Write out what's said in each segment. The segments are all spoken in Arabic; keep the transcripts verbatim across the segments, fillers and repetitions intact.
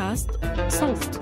بودكاست صوت.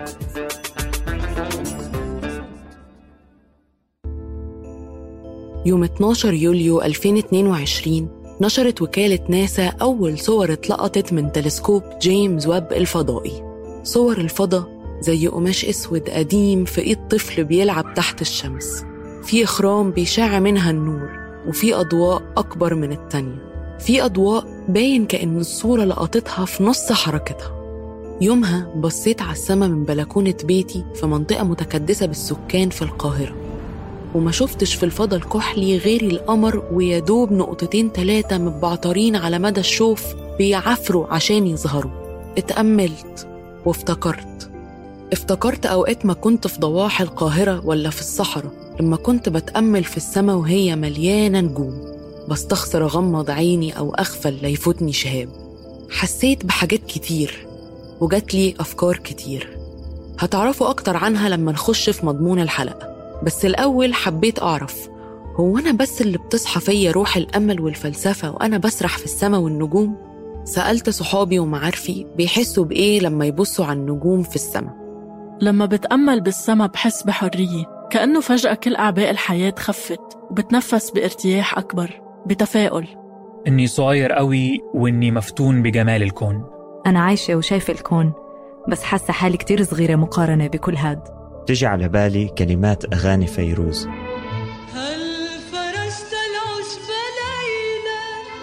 يوم اتناشر يوليو ألفين واثنين وعشرين نشرت وكالة ناسا أول صور اتلقطت من تلسكوب جيمس ويب الفضائي. صور الفضاء زي قماش أسود قديم في إيد طفل بيلعب تحت الشمس، في إخرام بيشع منها النور، وفي أضواء أكبر من التانية، في أضواء باين كأن الصورة لقطتها في نص حركتها. يومها بصيت على السما من بلكونة بيتي في منطقة متكدسة بالسكان في القاهرة، وما شفتش في الفضاء الكحلي غير القمر ويدوب نقطتين تلاتة متبعترين على مدى الشوف بيعفروا عشان يظهروا. اتأملت وافتكرت افتكرت أوقات ما كنت في ضواحي القاهرة ولا في الصحراء، لما كنت بتأمل في السما وهي مليانة نجوم، بستخسر أغمض عيني أو أغفل ليفوتني شهاب. حسيت بحاجات كتير وجات لي أفكار كتير، هتعرفوا أكتر عنها لما نخش في مضمون الحلقة. بس الأول حبيت أعرف، هو أنا بس اللي بتصحى فيا روح الأمل والفلسفة وأنا بسرح في السما والنجوم؟ سألت صحابي ومعارفي بيحسوا بإيه لما يبصوا على النجوم في السما. لما بتأمل بالسما بحس بحرية، كأنه فجأة كل أعباء الحياة خفت وبتنفس بارتياح أكبر، بتفاؤل. إني صغير قوي وإني مفتون بجمال الكون. أنا عايشة وشايفة الكون، بس حاسة حالي كتير صغيرة مقارنة بكل هاد. تجي على بالي كلمات أغاني فيروز. هل فرشت العشب ليلة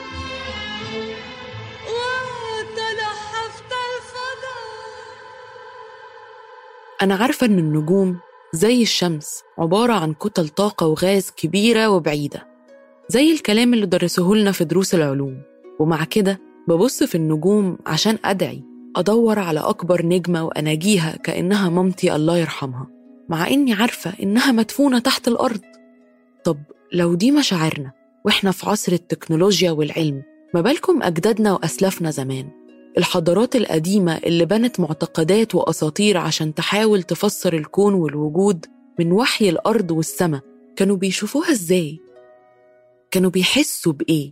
وتلحفت الفضاء. أنا عارفة إن النجوم زي الشمس عبارة عن كتل طاقة وغاز كبيرة وبعيدة، زي الكلام اللي درسوه لنا في دروس العلوم. ومع كده ببص في النجوم عشان أدعي أدور على أكبر نجمة وأناجيها كأنها مامتي الله يرحمها، مع إني عارفة إنها مدفونة تحت الأرض. طب لو دي مشاعرنا وإحنا في عصر التكنولوجيا والعلم، ما بالكم أجدادنا وأسلافنا زمان؟ الحضارات القديمة اللي بنت معتقدات وأساطير عشان تحاول تفسر الكون والوجود من وحي الأرض والسماء، كانوا بيشوفوها إزاي؟ كانوا بيحسوا بإيه؟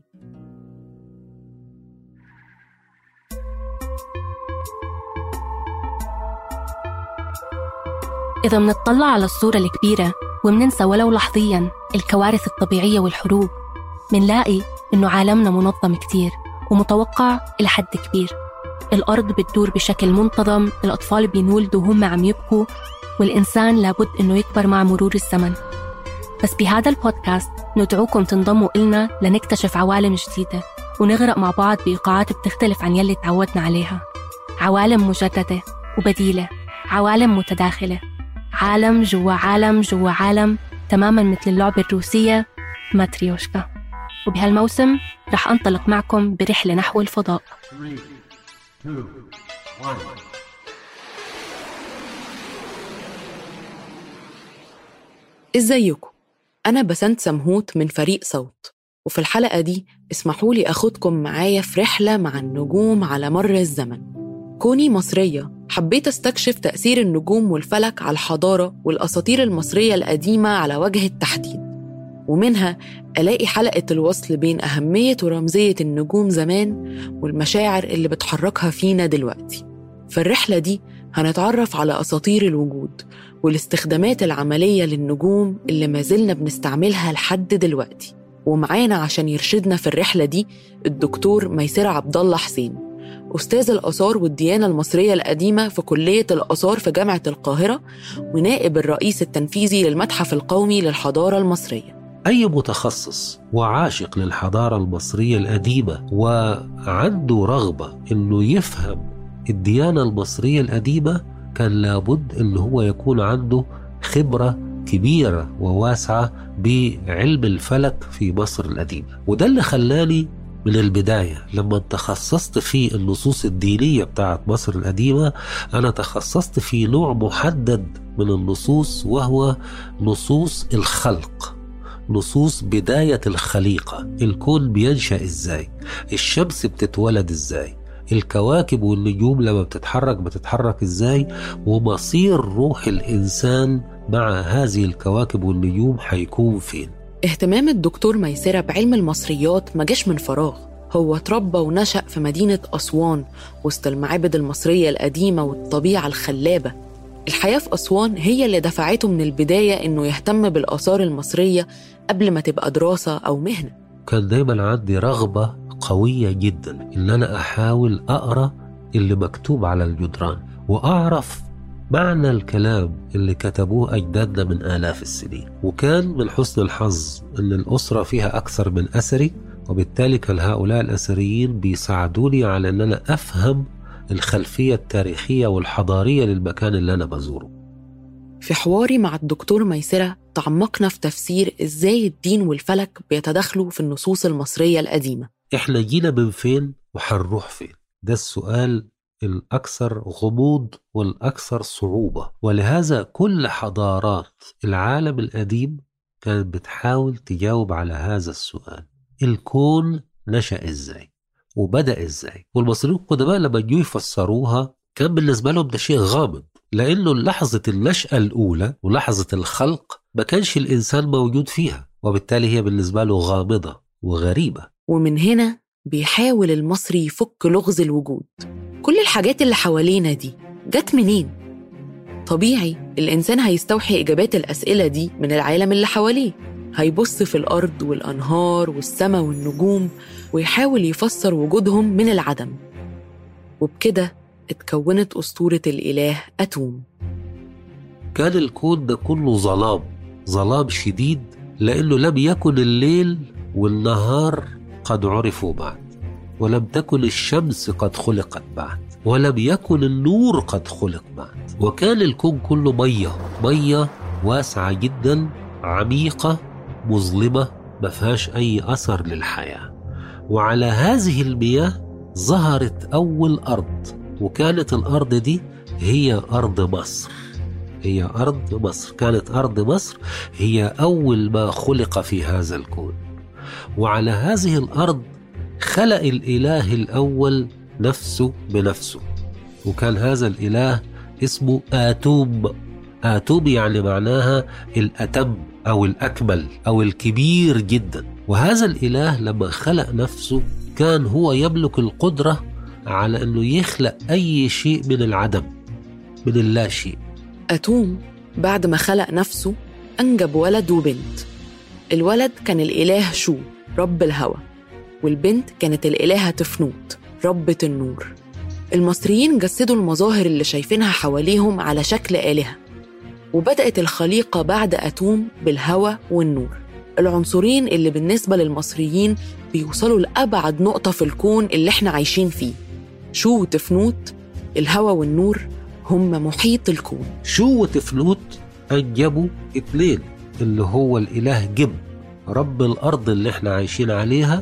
إذا منطلع على الصورة الكبيرة ومننسى ولو لحظياً الكوارث الطبيعية والحروب، منلاقي إنه عالمنا منظم كتير ومتوقع إلى حد كبير. الأرض بتدور بشكل منتظم، الأطفال بينولدوا وهم عم يبكوا، والإنسان لابد إنه يكبر مع مرور الزمن. بس بهذا البودكاست ندعوكم تنضموا إلنا لنكتشف عوالم جديدة ونغرق مع بعض بإيقاعات بتختلف عن يلي تعودنا عليها. عوالم مجددة وبديلة، عوالم متداخلة، عالم جوا عالم جوا عالم، تماماً مثل اللعبة الروسية ماتريوشكا. وبهالموسم رح أنطلق معكم برحلة نحو الفضاء. three, two, one. إزيكم؟ أنا بسنت سمهوت من فريق صوت، وفي الحلقة دي اسمحوا لي أخدكم معايا في رحلة مع النجوم على مر الزمن. كوني مصرية حبيت استكشف تأثير النجوم والفلك على الحضارة والأساطير المصرية القديمة على وجه التحديد، ومنها ألاقي حلقة الوصل بين أهمية ورمزية النجوم زمان والمشاعر اللي بتحركها فينا دلوقتي. في الرحلة دي هنتعرف على أساطير الوجود والاستخدامات العملية للنجوم اللي ما زلنا بنستعملها لحد دلوقتي. ومعانا عشان يرشدنا في الرحلة دي الدكتور ميسرة عبد الله حسين، أستاذ الآثار والديانة المصرية القديمة في كلية الآثار في جامعة القاهرة، ونائب الرئيس التنفيذي للمتحف القومي للحضارة المصرية. أي متخصص وعاشق للحضارة المصرية القديمة وعنده رغبة إنه يفهم الديانة المصرية القديمة كان لابد إنه هو يكون عنده خبرة كبيرة وواسعة بعلم الفلك في مصر القديمة. وده اللي خلاني من البداية لما تخصصت في النصوص الدينية بتاعت مصر القديمة، أنا تخصصت في نوع محدد من النصوص، وهو نصوص الخلق، نصوص بداية الخليقة. الكون بينشأ إزاي، الشمس بتتولد إزاي، الكواكب والنجوم لما بتتحرك بتتحرك إزاي، ومصير روح الإنسان مع هذه الكواكب والنجوم هيكون فين. اهتمام الدكتور ميسرة بعلم المصريات ما جاش من فراغ، هو اتربى ونشأ في مدينة أسوان وسط المعابد المصرية القديمة والطبيعة الخلابة. الحياة في أسوان هي اللي دفعته من البداية إنه يهتم بالآثار المصرية قبل ما تبقى دراسة أو مهنة. كان دايما عندي رغبة قوية جدا إن أنا أحاول أقرأ اللي مكتوب على الجدران وأعرف معنى الكلام اللي كتبوه أجدادنا من آلاف السنين. وكان من حسن الحظ أن الأسرة فيها أكثر من أثري، وبالتالي كان هؤلاء الأثريين بيساعدوني على أن أنا أفهم الخلفية التاريخية والحضارية للمكان اللي أنا بزوره. في حواري مع الدكتور ميسرة تعمقنا في تفسير إزاي الدين والفلك بيتدخلوا في النصوص المصرية القديمة. إحنا جينا من فين وحنروح فين؟ ده السؤال الأكثر غموض والأكثر صعوبة، ولهذا كل حضارات العالم القديم كانت بتحاول تجاوب على هذا السؤال. الكون نشأ إزاي وبدأ إزاي؟ والمصريين القدماء لما جوا يفسروها كان بالنسبة لهم ده شيء غامض، لأنه لحظة النشأة الأولى ولحظة الخلق ما كانش الإنسان موجود فيها، وبالتالي هي بالنسبة له غامضة وغريبة. ومن هنا بيحاول المصري يفك لغز الوجود. كل الحاجات اللي حوالينا دي جت منين؟ طبيعي الإنسان هيستوحي إجابات الأسئلة دي من العالم اللي حواليه، هيبص في الأرض والأنهار والسماء والنجوم ويحاول يفسر وجودهم من العدم. وبكده اتكونت أسطورة الإله أتوم. كان الكون ده كله ظلام، ظلام شديد، لأنه لم يكن الليل والنهار قد عرفوا بعد، ولم تكن الشمس قد خلقت بعد، ولم يكن النور قد خلق بعد. وكان الكون كله مية، مية واسعة جدا، عميقة، مظلمة، ما فيهاش أي أثر للحياة. وعلى هذه المياه ظهرت أول أرض، وكانت الأرض دي هي أرض مصر. هي أرض مصر، كانت أرض مصر هي أول ما خلق في هذا الكون. وعلى هذه الأرض خلق الإله الأول نفسه بنفسه، وكان هذا الإله اسمه آتوم. آتوم يعني معناها الأتم أو الأكمل أو الكبير جدا. وهذا الإله لما خلق نفسه كان هو يملك القدرة على أنه يخلق أي شيء من العدم، من اللا شيء. أتوم بعد ما خلق نفسه أنجب ولد وبنت. الولد كان الإله شو رب الهوى، والبنت كانت الإلهة تفنوت ربة النور. المصريين جسدوا المظاهر اللي شايفينها حواليهم على شكل آلهة، وبدأت الخليقة بعد أتوم بالهوى والنور، العنصرين اللي بالنسبة للمصريين بيوصلوا لأبعد نقطة في الكون اللي احنا عايشين فيه. شو وتفنوت، الهوى والنور، هم محيط الكون. شو وتفنوت أنجبوا اتنين، اللي هو الإله جب رب الأرض اللي احنا عايشين عليها،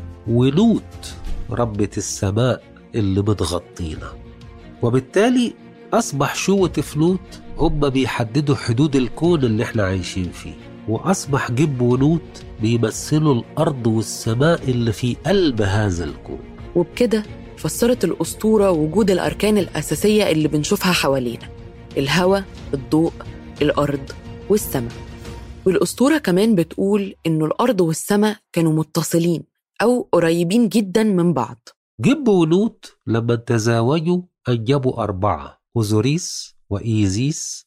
ونوت ربة السماء اللي بتغطينا. وبالتالي أصبح شو وتفنوت هم بيحددوا حدود الكون اللي احنا عايشين فيه، وأصبح جب ونوت بيمثلوا الأرض والسماء اللي في قلب هذا الكون. وبكده فسرت الأسطورة وجود الأركان الأساسية اللي بنشوفها حوالينا: الهواء، الضوء، الأرض والسماء. والأسطورة كمان بتقول إنه الأرض والسماء كانوا متصلين أو قريبين جدا من بعض. جب ونوت لما تزاوجوا أنجبوا أربعة: أوزوريس وإيزيس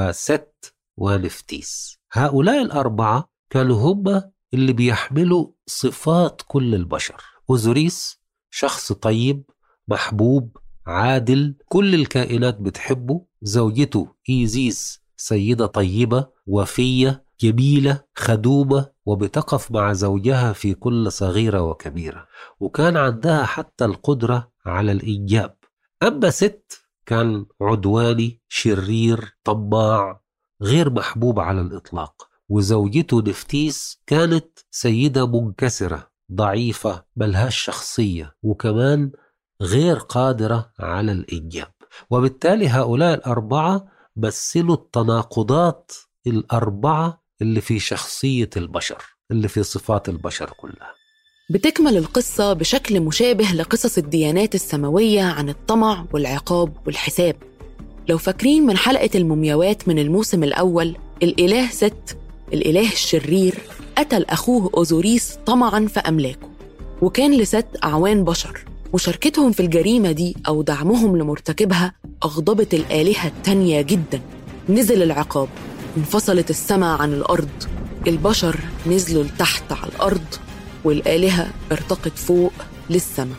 وست ونفتيس. هؤلاء الأربعة كانوا هم اللي بيحملوا صفات كل البشر. أوزوريس شخص طيب، محبوب، عادل، كل الكائنات بتحبه. زوجته إيزيس سيدة طيبة، وفية، جميلة، خدومة، وبتقف مع زوجها في كل صغيرة وكبيرة، وكان عندها حتى القدرة على الإنجاب. أما ست كان عدواني، شرير، طماع، غير محبوب على الإطلاق. وزوجته نفتيس كانت سيدة منكسرة، ضعيفة، ملهاش شخصية، وكمان غير قادرة على الإنجاب. وبالتالي هؤلاء الأربعة مثلوا التناقضات الأربعة اللي في شخصية البشر، اللي في صفات البشر كلها. بتكمل القصة بشكل مشابه لقصص الديانات السماوية عن الطمع والعقاب والحساب. لو فاكرين من حلقة المومياوات من الموسم الأول، الإله ست، الإله الشرير، قتل أخوه أوزوريس طمعاً في أملاكه، وكان لست أعوان بشر، مشاركتهم في الجريمة دي أو دعمهم لمرتكبها أغضبت الآلهة التانية جداً. نزل العقاب، انفصلت السماء عن الأرض، البشر نزلوا لتحت على الأرض، والآلهة ارتقت فوق للسماء.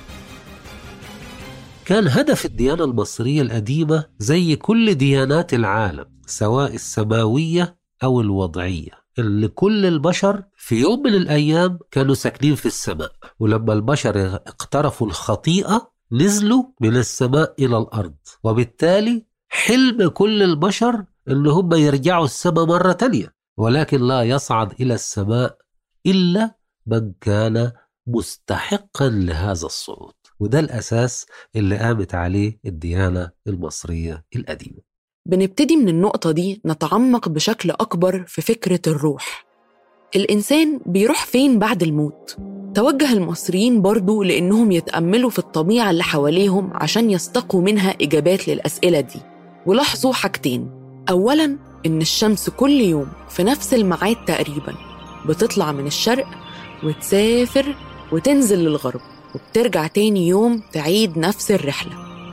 كان هدف الديانة المصرية القديمة زي كل ديانات العالم، سواء السماوية أو الوضعية، اللي كل البشر في يوم من الأيام كانوا ساكنين في السماء، ولما البشر اقترفوا الخطيئة نزلوا من السماء إلى الأرض، وبالتالي حلم كل البشر إن هم يرجعوا السماء مرة تانية، ولكن لا يصعد إلى السماء إلا من كان مستحقا لهذا الصعود. وده الأساس اللي قامت عليه الديانة المصرية القديمة. بنبتدي من النقطة دي نتعمق بشكل أكبر في فكرة الروح. الإنسان بيروح فين بعد الموت؟ توجه المصريين برضو لأنهم يتأملوا في الطبيعة اللي حواليهم عشان يستقوا منها إجابات للأسئلة دي، ولاحظوا حاجتين. أولاً إن الشمس كل يوم في نفس الميعاد تقريباً بتطلع من الشرق وتسافر وتنزل للغرب، وبترجع تاني يوم تعيد نفس الرحلة.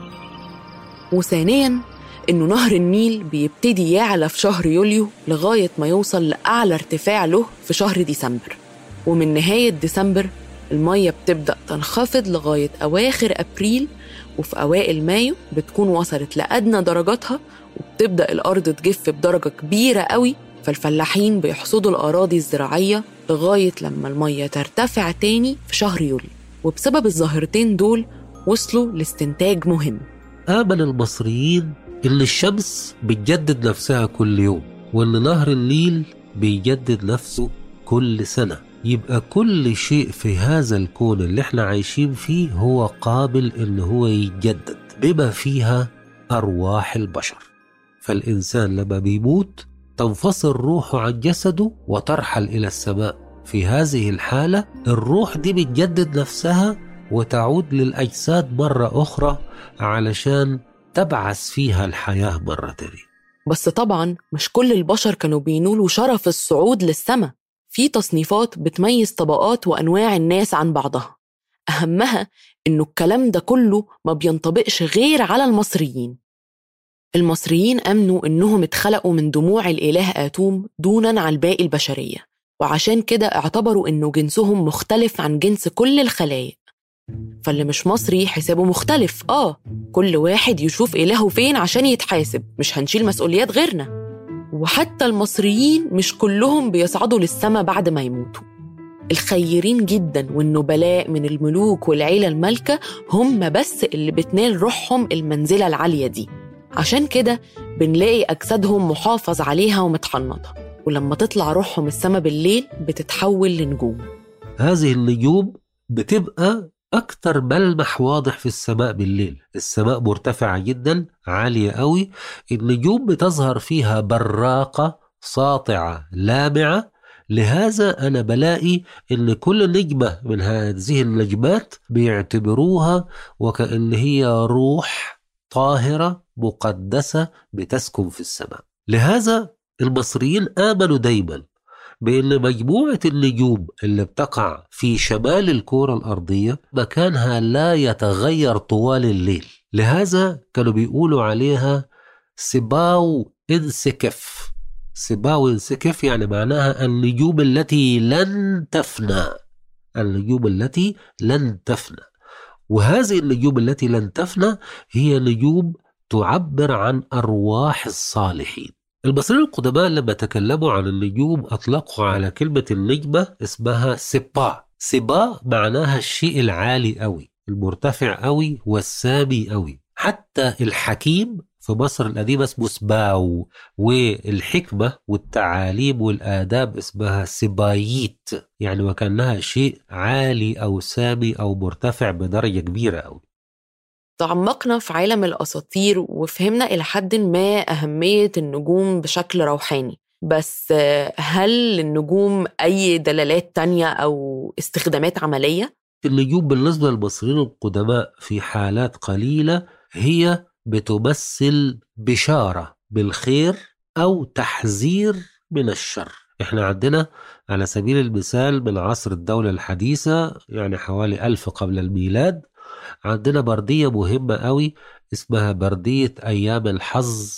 وثانياً إنه نهر النيل بيبتدي يعلى في شهر يوليو لغاية ما يوصل لأعلى ارتفاع له في شهر ديسمبر، ومن نهاية ديسمبر المية بتبدأ تنخفض لغاية أواخر أبريل، وفي أوائل مايو بتكون وصلت لأدنى درجاتها، وبتبدأ الأرض تجف بدرجة كبيرة قوي، فالفلاحين بيحصدوا الأراضي الزراعية لغاية لما المية ترتفع تاني في شهر يوليو. وبسبب الظاهرتين دول وصلوا لاستنتاج مهم. آمن المصريين إن الشمس بتجدد نفسها كل يوم، وإن نهر النيل بيجدد نفسه كل سنة، يبقى كل شيء في هذا الكون اللي احنا عايشين فيه هو قابل إن هو يتجدد، بما فيها أرواح البشر. فالإنسان لما بيموت تنفصل روحه عن جسده وترحل إلى السماء. في هذه الحالة الروح دي بتجدد نفسها وتعود للأجساد مرة أخرى علشان تبعث فيها الحياة مرة تانية. بس طبعاً مش كل البشر كانوا بينولوا شرف الصعود للسماء. في تصنيفات بتميز طبقات وأنواع الناس عن بعضها، أهمها إنه الكلام ده كله ما بينطبقش غير على المصريين. المصريين أمنوا إنهم اتخلقوا من دموع الإله آتوم دوناً عن باقي البشرية، وعشان كده اعتبروا إنه جنسهم مختلف عن جنس كل الخلايق. فاللي مش مصري حسابه مختلف، آه كل واحد يشوف إلهه فين عشان يتحاسب، مش هنشيل مسؤوليات غيرنا. وحتى المصريين مش كلهم بيصعدوا للسماء بعد ما يموتوا. الخيرين جدا والنبلاء من الملوك والعيلة المالكة هم بس اللي بتنال روحهم المنزلة العالية دي، عشان كده بنلاقي أجسادهم محافظ عليها ومتحنطة، ولما تطلع روحهم السماء بالليل بتتحول لنجوم. هذه النجوم بتبقى أكتر ملمح واضح في السماء بالليل. السماء مرتفعة جدا عالية قوي، النجوم بتظهر فيها براقة ساطعة لامعة. لهذا أنا بلاقي إن كل نجمة من هذه النجمات بيعتبروها وكأن هي روح طاهرة مقدسة بتسكن في السماء. لهذا المصريين آمنوا دايما بأن مجموعة النجوم اللي بتقع في شمال الكرة الأرضية مكانها لا يتغير طوال الليل. لهذا كانوا بيقولوا عليها سباو انسكف. سباو انسكف يعني معناها النجوم التي لن تفنى، النجوم التي لن تفنى. وهذه النجوم التي لن تفنى هي نجوم تعبر عن أرواح الصالحين. المصريين القدماء لما تكلموا عن النجوم أطلقوا على كلمة النجمة اسمها سبا. سبا معناها الشيء العالي قوي، المرتفع قوي والسامي قوي. حتى الحكيم في مصر القديمة اسمه سباو، والحكمة والتعاليم والآداب اسمها سباييت، يعني وكأنها شيء عالي أو سامي أو مرتفع بدرجة كبيرة قوي. تعمقنا في عالم الأساطير وفهمنا إلى حد ما أهمية النجوم بشكل روحاني، بس هل النجوم أي دلالات تانية أو استخدامات عملية؟ النجوم بالنسبة للمصريين القدماء في حالات قليلة هي بتمثل بشارة بالخير أو تحذير من الشر. احنا عندنا على سبيل المثال من عصر الدولة الحديثة، يعني حوالي ألف قبل الميلاد، عندنا بردية مهمة قوي اسمها بردية أيام الحظ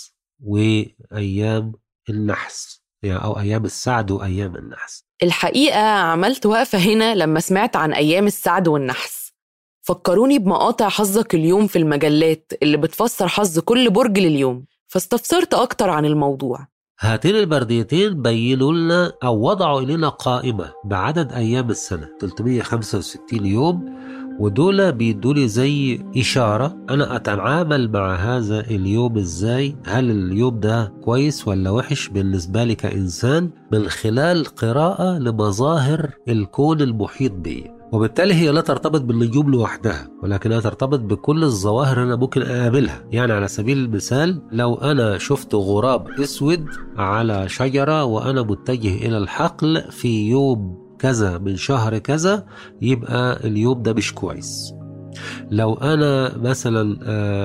وأيام النحس، يعني أو أيام السعد وأيام النحس. الحقيقة عملت وقفة هنا لما سمعت عن أيام السعد والنحس، فكروني بمقاطع حظك اليوم في المجلات اللي بتفسر حظ كل برج لليوم، فاستفسرت أكتر عن الموضوع. هاتين البرديتين بينوا لنا أو وضعوا إلينا قائمة بعدد أيام السنة ثلاثمية وخمسة وستين يوم، ودول بيدولي زي إشارة أنا أتعامل مع هذا اليوم إزاي، هل اليوم ده كويس ولا وحش بالنسبة لي كإنسان، من خلال قراءة لمظاهر الكون المحيط بي. وبالتالي هي لا ترتبط بالنجوم لوحدها، ولكنها ترتبط بكل الظواهر أنا ممكن أقابلها. يعني على سبيل المثال لو أنا شفت غراب أسود على شجرة وأنا متجه إلى الحقل في يوم كذا من شهر كذا، يبقى اليوم ده مش كويس. لو أنا مثلا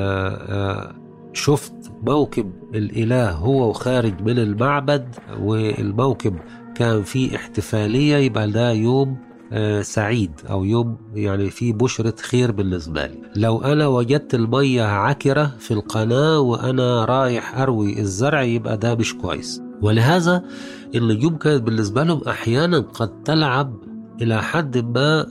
آآ آآ شفت موكب الإله هو وخارج من المعبد والموكب كان فيه احتفالية، يبقى ده يوم سعيد أو يوم يعني فيه بشرة خير بالنسبة لي. لو أنا وجدت المية عكرة في القناة وأنا رايح أروي الزرع، يبقى ده مش كويس. ولهذا النجوم كانت بالنسبة لهم أحيانا قد تلعب إلى حد ما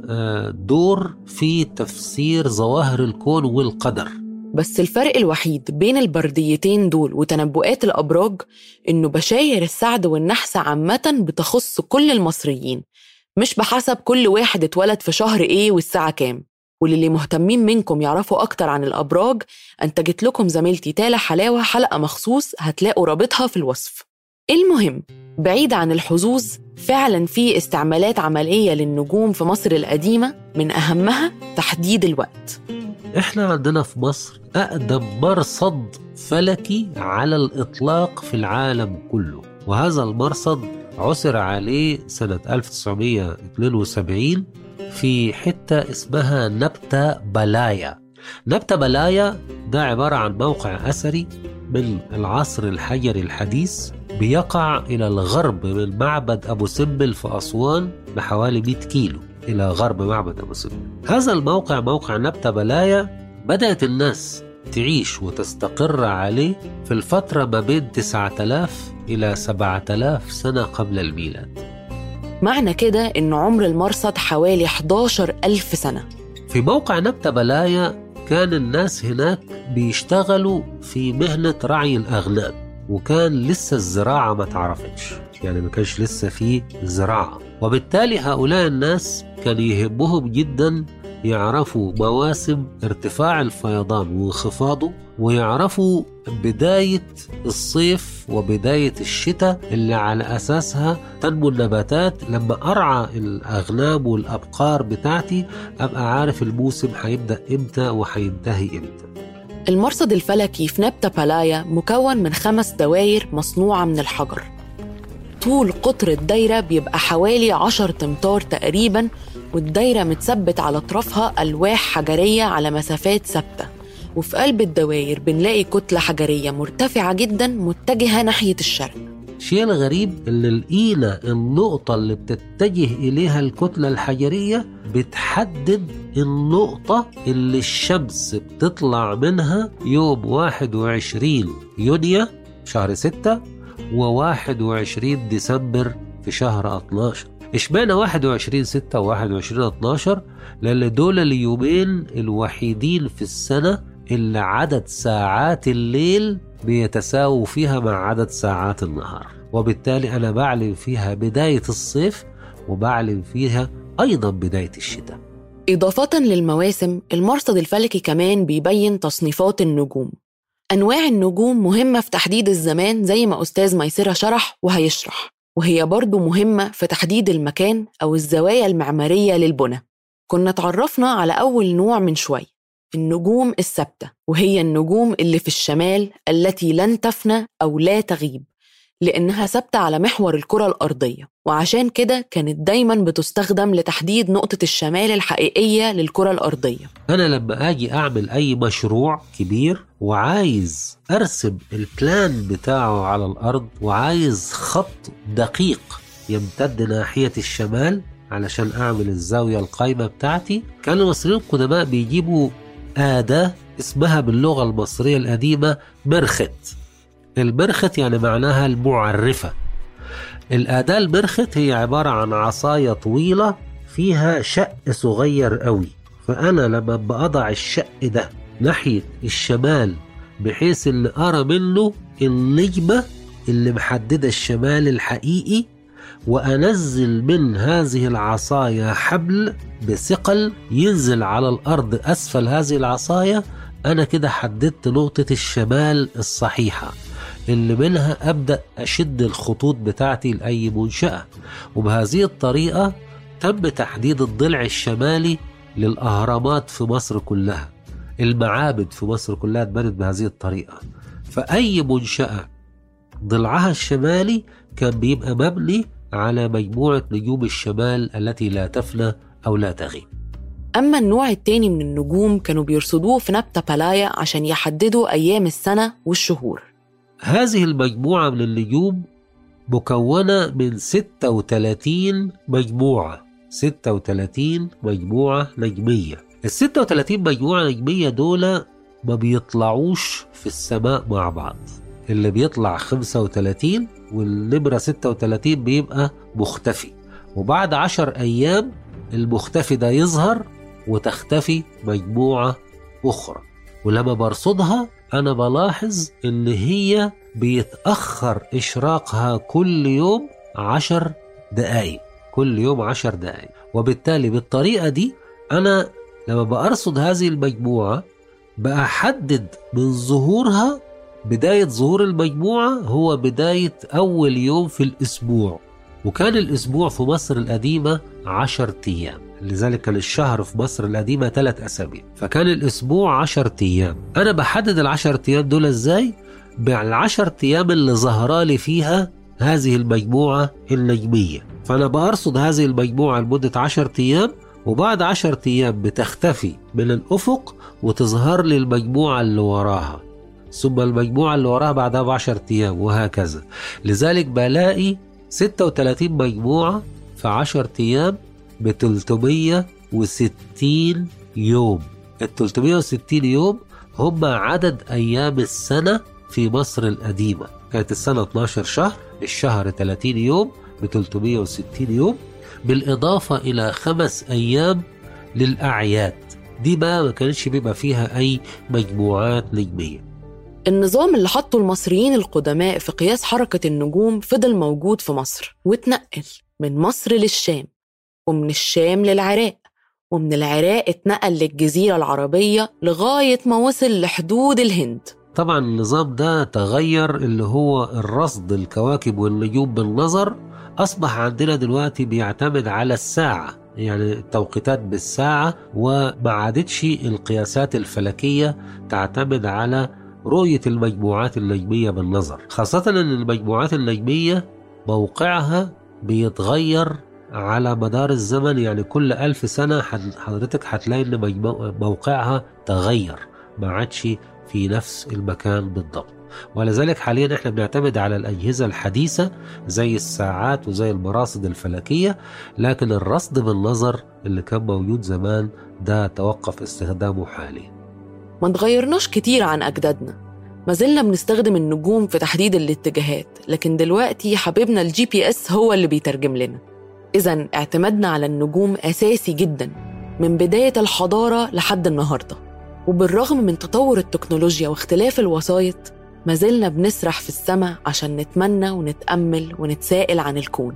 دور في تفسير ظواهر الكون والقدر. بس الفرق الوحيد بين البرديتين دول وتنبؤات الأبراج إنه بشاير السعد والنحس عامة بتخص كل المصريين، مش بحسب كل واحد اتولد في شهر ايه والساعة كام. وللي مهتمين منكم يعرفوا أكتر عن الأبراج، أنتجت لكم زميلتي تالا حلاوة حلقة مخصوص هتلاقوا رابطها في الوصف. المهم، بعيد عن الحظوظ، فعلا في استعمالات عملية للنجوم في مصر القديمة، من أهمها تحديد الوقت. احنا عندنا في مصر أقدم مرصد فلكي على الإطلاق في العالم كله، وهذا المرصد عثر عليه سنة ألف وتسعمية واثنين وسبعين في حتة اسمها نبتة بلايا. نبتة بلايا ده عبارة عن موقع أثري من العصر الحجري الحديث، بيقع إلى الغرب من معبد أبو سمبل في أسوان بحوالي مئة كيلو إلى غرب معبد أبو سمبل. هذا الموقع موقع نبتة بلايا بدأت الناس تعيش وتستقر عليه في الفترة ما بين تسعة آلاف إلى سبعة آلاف سنة قبل الميلاد. معنى كده إن عمر المرصد حوالي إحدى عشر ألف سنة. في موقع نبتة بلايا كان الناس هناك بيشتغلوا في مهنة رعي الأغنام، وكان لسه الزراعة ما تعرفتش، يعني ما كانش لسه في زراعة، وبالتالي هؤلاء الناس كان يهمهم جدا يعرفوا مواسم ارتفاع الفيضان وانخفاضه، ويعرفوا بداية الصيف وبداية الشتاء اللي على أساسها تنمو النباتات. لما أرعى الأغنام والأبقار بتاعتي أبقى عارف الموسم هيبدأ إمتى وهينتهي إمتى. المرصد الفلكي في نبتة بلايا مكون من خمس دواير مصنوعة من الحجر. طول قطر الدايرة بيبقى حوالي عشر أمتار تقريباً، والدايرة متثبت على أطرافها ألواح حجرية على مسافات ثابتة، وفي قلب الدواير بنلاقي كتلة حجرية مرتفعة جداً متجهة ناحية الشرق. الشيء الغريب اللي لقينا النقطة اللي بتتجه إليها الكتلة الحجرية بتحدد النقطة اللي الشمس بتطلع منها يوم واحد وعشرين يونيو شهر ستة وواحد وعشرين ديسمبر في شهر اثناشر. اشمعنى واحد وعشرين ستة وواحد وعشرين اثناشر؟ لأن دول اليومين الوحيدين في السنة اللي عدد ساعات الليل بيتساووا فيها مع عدد ساعات النهار، وبالتالي أنا بعلم فيها بداية الصيف وبعلم فيها أيضا بداية الشتاء. إضافة للمواسم، المرصد الفلكي كمان بيبين تصنيفات النجوم. أنواع النجوم مهمة في تحديد الزمان زي ما أستاذ ميسرة شرح وهيشرح، وهي برضو مهمة في تحديد المكان أو الزوايا المعمارية للبنى. كنا تعرفنا على أول نوع من شوي، النجوم الثابتة، وهي النجوم اللي في الشمال التي لن تفنى أو لا تغيب، لأنها ثابتة على محور الكرة الأرضية، وعشان كده كانت دايماً بتستخدم لتحديد نقطة الشمال الحقيقية للكرة الأرضية. أنا لما أجي أعمل أي مشروع كبير وعايز أرسم البلان بتاعه على الأرض وعايز خط دقيق يمتد ناحية الشمال علشان أعمل الزاوية القايمة بتاعتي. كان المصريين القدماء بيجيبوا أداة اسمها باللغة المصرية القديمة مرخت. المرخت يعني معناها المعرفة. الأداة المرخت هي عبارة عن عصاية طويلة فيها شق صغير قوي، فأنا لما بأضع الشق ده ناحية الشمال بحيث اللي أرى منه النجمة اللي محددة الشمال الحقيقي، وأنزل من هذه العصاية حبل بثقل ينزل على الأرض أسفل هذه العصاية، أنا كده حددت نقطة الشمال الصحيحة اللي منها أبدأ أشد الخطوط بتاعتي لأي منشأة. وبهذه الطريقة تم تحديد الضلع الشمالي للأهرامات في مصر كلها. المعابد في مصر كلها اتبنت بهذه الطريقة، فأي منشأة ضلعها الشمالي كان بيبقى مبني على مجموعة نجوم الشمال التي لا تفنى أو لا تغيب. أما النوع التاني من النجوم كانوا بيرصدوه في نبتة بالايا عشان يحددوا أيام السنة والشهور. هذه المجموعة من النجوم مكونة من ستة وثلاثين مجموعة ستة وثلاثين مجموعة نجمية. ال ستة وثلاثين مجموعة نجمية دول ما بيطلعوش في السماء مع بعض، اللي بيطلع خمسة وثلاثين والنمرة ستة وثلاثين بيبقى مختفي، وبعد عشر أيام المختفي ده يظهر وتختفي مجموعة أخرى. ولما برصدها أنا بلاحظ إن هي بيتأخر إشراقها كل يوم عشر دقايق كل يوم عشر دقايق. وبالتالي بالطريقة دي أنا لما بأرصد هذه المجموعة بأحدد من ظهورها بداية ظهور المجموعة هو بداية أول يوم في الأسبوع. وكان الأسبوع في مصر القديمة عشر أيام، لذلك كان الشهر في مصر القديمة ثلاث أسابيع، فكان الأسبوع عشر أيام. أنا بحدد العشر أيام دول إزاي؟ بالعشر أيام اللي ظهرالي فيها هذه المجموعة النجمية، فأنا بأرصد هذه المجموعة لمدة عشر أيام، وبعد عشر أيام بتختفي من الأفق وتظهر لي المجموعة اللي وراها، ثم المجموعة اللي وراها بعدها بعشر أيام، وهكذا. لذلك بلاقي ستة وثلاثين مجموعة في عشر أيام ب ثلاثمية وستين يوم. ال ثلاثمية وستين يوم هم عدد أيام السنة في مصر القديمة. كانت السنة اثناشر شهر، الشهر ثلاثين يوم ب ثلاثمية وستين يوم، بالإضافة إلى خمس أيام للأعياد. دي بقى ما كانش بيبقى فيها أي مجموعات نجمية. النظام اللي حطه المصريين القدماء في قياس حركة النجوم فضل موجود في مصر، واتنقل من مصر للشام، ومن الشام للعراق، ومن العراق اتنقل للجزيرة العربية لغاية ما وصل لحدود الهند. طبعا النظام ده تغير، اللي هو الرصد الكواكب والنجوم بالنظر أصبح عندنا دلوقتي بيعتمد على الساعة، يعني التوقيتات بالساعة، وما عادتش القياسات الفلكية تعتمد على رؤية المجموعات النجمية بالنظر، خاصة أن المجموعات النجمية موقعها بيتغير على مدار الزمن. يعني كل ألف سنة حضرتك هتلاقي أن موقعها تغير، ما عادش في نفس المكان بالضبط. ولذلك حاليا احنا بنعتمد على الأجهزة الحديثة زي الساعات وزي المراصد الفلكية، لكن الرصد بالنظر اللي كان موجود زمان ده توقف استخدامه حاليا. ما تغيرناش كتير عن أجدادنا، ما زلنا بنستخدم النجوم في تحديد الاتجاهات، لكن دلوقتي حبيبنا الجي بي اس هو اللي بيترجم لنا. إذن اعتمادنا على النجوم أساسي جدا من بداية الحضارة لحد النهاردة. وبالرغم من تطور التكنولوجيا واختلاف الوسائط، ما زلنا بنسرح في السماء عشان نتمنى ونتأمل ونتسائل عن الكون.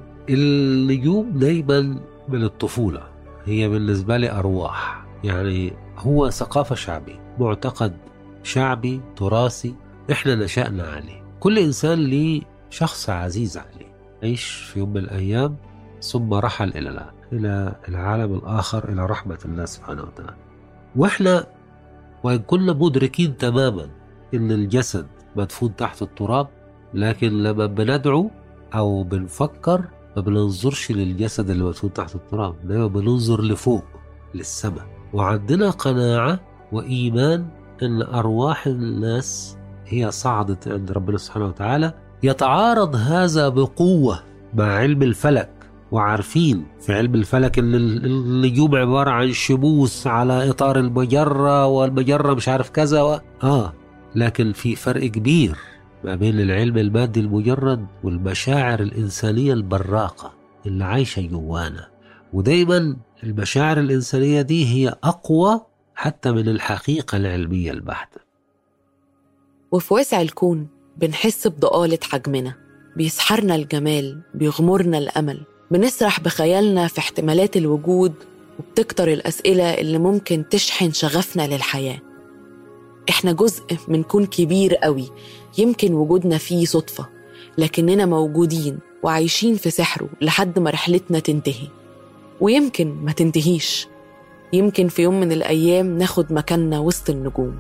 النجوم دايما من الطفولة هي بالنسبة لي أرواح، يعني هو ثقافة شعبية، معتقد شعبي تراثي احنا نشأنا عليه. كل إنسان ليه شخص عزيز عليه عيش في يوم من الأيام ثم رحل إلى إلى العالم الآخر، إلى رحمة الله سبحانه وتعالى. وإحنا وإن كنا مدركين تماما إن الجسد مدفون تحت التراب، لكن لما بندعو أو بنفكر ما بننظرش للجسد اللي مدفون تحت التراب، دايما بننظر لفوق للسماء. وعندنا قناعة وإيمان إن أرواح الناس هي صعدت عند ربنا سبحانه وتعالى. يتعارض هذا بقوة مع علم الفلك، وعارفين في علم الفلك ان النجوم عبارة عن شموس على اطار المجرة، والمجرة مش عارف كذا و... اه لكن في فرق كبير ما بين العلم المادي المجرد والمشاعر الإنسانية البراقة اللي عايشة جوانا. ودايما المشاعر الإنسانية دي هي أقوى حتى من الحقيقة العلمية البحتة. وفي واسع الكون بنحس بضآلة حجمنا، بيسحرنا الجمال، بيغمرنا الأمل، بنسرح بخيالنا في احتمالات الوجود، وبتكتر الأسئلة اللي ممكن تشحن شغفنا للحياة. إحنا جزء من كون كبير قوي، يمكن وجودنا فيه صدفة، لكننا موجودين وعايشين في سحره لحد ما رحلتنا تنتهي، ويمكن ما تنتهيش. يمكن في يوم من الأيام ناخد مكاننا وسط النجوم.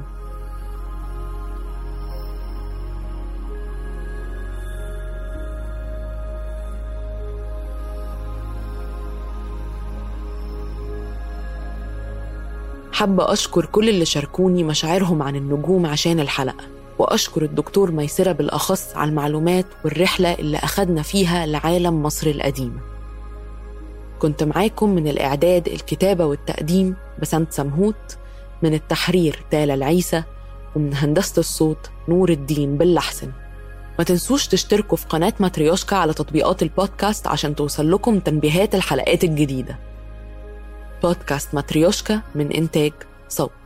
حابة أشكر كل اللي شاركوني مشاعرهم عن النجوم عشان الحلقة، وأشكر الدكتور ميسرة بالأخص على المعلومات والرحلة اللي أخدنا فيها لعالم مصر القديمة. كنت معاكم من الإعداد، الكتابة والتقديم بسنت سمهوت، من التحرير تالا العيسى، ومن هندسة الصوت نور الدين باللحسن. ما تنسوش تشتركوا في قناة ماتريوشكا على تطبيقات البودكاست عشان توصل لكم تنبيهات الحلقات الجديدة. بودكاست ماتريوشكا من إنتاج صوت.